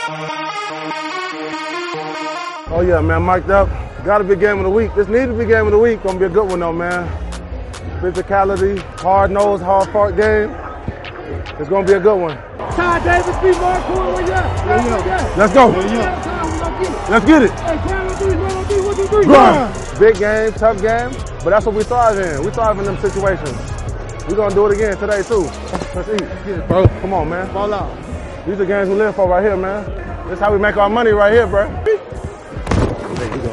Oh yeah, man, mic'd up. Got to be game of the week. This needs to be game of the week. Gonna be a good one though, man. Physicality, hard-nosed, hard-fought game. It's gonna be a good one. Ty Davis, be more cool with you. Let's go. Let's get it. Big game, tough game, but that's what we thrive in. We thrive in them situations. We're gonna do it again today too. Let's eat. Get it, bro. Come on, man. Ball out. These are games we live for right here, man. This is how we make our money right here, bro. There you go.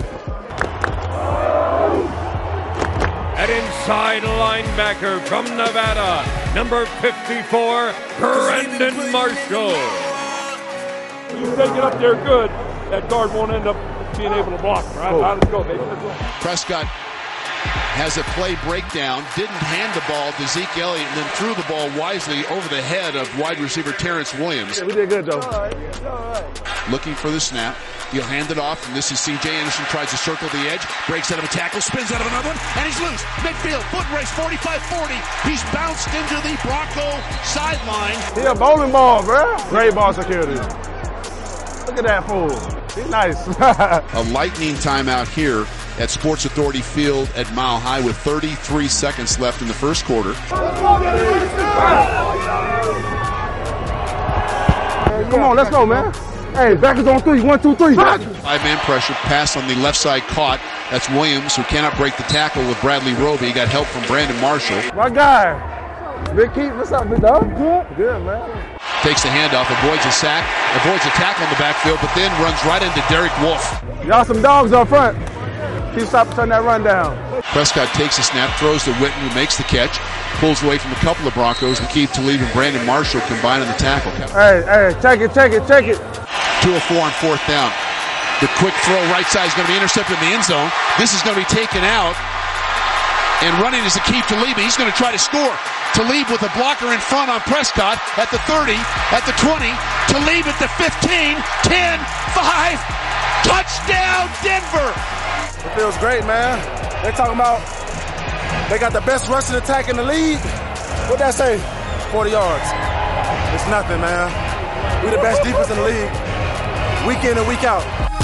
An inside linebacker from Nevada, number 54, Brandon Marshall. You take it up there good, that guard won't end up being able to block, right? Oh. Let's go, baby. Let's go. Prescott has a play breakdown, didn't hand the ball to Zeke Elliott, and then threw the ball wisely over the head of wide receiver Terrence Williams. Yeah, we did good, though. All right. Looking for the snap. He'll hand it off, and this is C.J. Anderson, tries to circle the edge, breaks out of a tackle, spins out of another one, and he's loose. Midfield, foot race, 45-40. He's bounced into the Bronco sideline. He a bowling ball, bro. Great ball security. Look at that fool. He's nice. A lightning timeout here at Sports Authority Field at Mile High with 33 seconds left in the first quarter. Come on, let's go, man. Hey, back is on 3. 1, 2, 3. Five-man pressure, pass on the left side caught. That's Williams, who cannot break the tackle with Bradley Roby. He got help from Brandon Marshall. My guy. Big Keith, what's up, big dog? Good, man. Takes the handoff, avoids a sack, avoids a tackle in the backfield, but then runs right into Derek Wolfe. Y'all some dogs up front. Keep stopping, turn that run down. Prescott takes a snap, throws to Witten, who makes the catch, pulls away from a couple of Broncos, and Keith Talib and Brandon Marshall combine on the tackle. Hey, check it. 2 of 4 on fourth down. The quick throw right side is going to be intercepted in the end zone. This is going to be taken out. And running is Aqib Talib. He's going to try to score. Talib with a blocker in front on Prescott at the 30, at the 20. Talib at the 15, 10, 5. Touchdown, Denver. It feels great, man. They talking about they got the best rushing attack in the league. What'd that say? 40 yards. It's nothing, man. We the best defense in the league. Week in and week out.